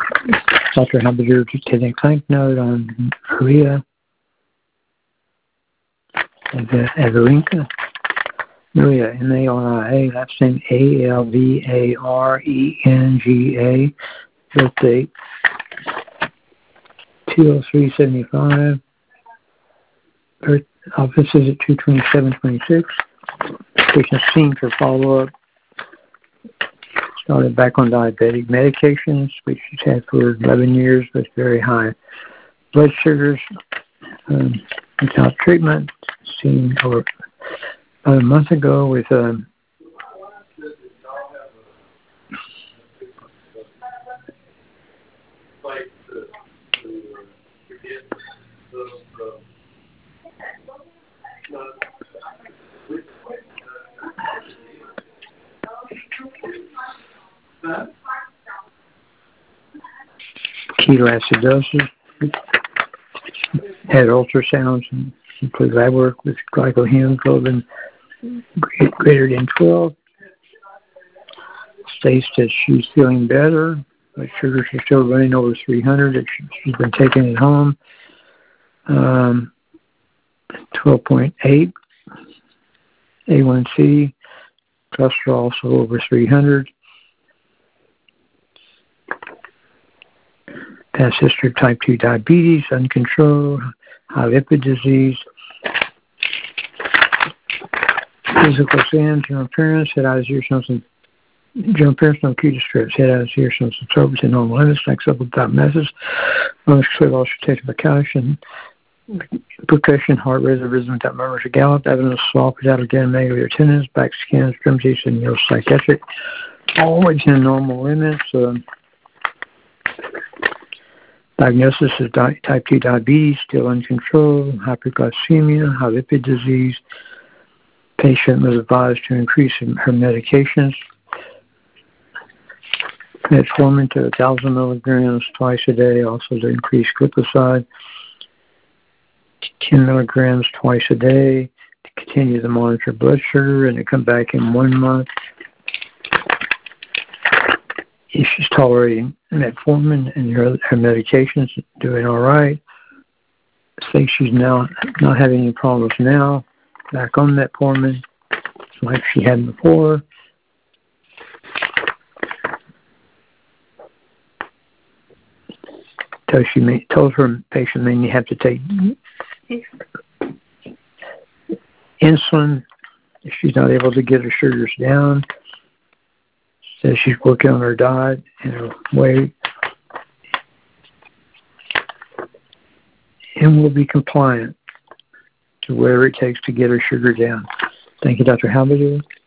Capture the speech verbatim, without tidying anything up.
Doctor Habidur just taking a clinic note on Maria Avarenga. Maria, M A R I A, last name A L V A R E N G A, birth date two oh three seventy-five, birth office is at two twenty-seven twenty-six. Patient seen for follow-up. Started back on diabetic medications, which she's had for eleven years, but very high blood sugars. Um, without treatment, seen over about a month ago with um, ketoacidosis. Had ultrasounds and include lab work with glycohemoglobin greater than twelve. States that she's feeling better, but sugars are still running over three hundred. That she's been taking it home. Um, twelve point eight. A one C. Cholesterol also over three hundred. Past history of type two diabetes, uncontrolled, high lipid disease, physical exam, general appearance, head eyes, ears, nose, and general appearance, no cutis strips, head eyes, ears, nose, and throat within normal limits, next up without messes, most clear ulcerative percussion, percussion, heart rate, rhythm without murmurs or gallop, evidence of swallow, without again, megalar tendons, back skin, extremities, and neuropsychiatric, all within normal limits. Um, Diagnosis of di- type two diabetes, still uncontrolled, hyperglycemia, high lipid disease. Patient was advised to increase her medications. Metformin to one thousand milligrams twice a day, also to increase glycoside. ten milligrams twice a day to continue to monitor blood sugar and to come back in one month. If she's tolerating metformin and her, her medications, doing all right. I think she's now not having any problems now. Back on metformin, like she had before. So she may, told her patient may have to take insulin if she's not able to get her sugars down. Says she's working on her diet and her weight and will be compliant to whatever it takes to get her sugar down. Thank you, Doctor Habidur.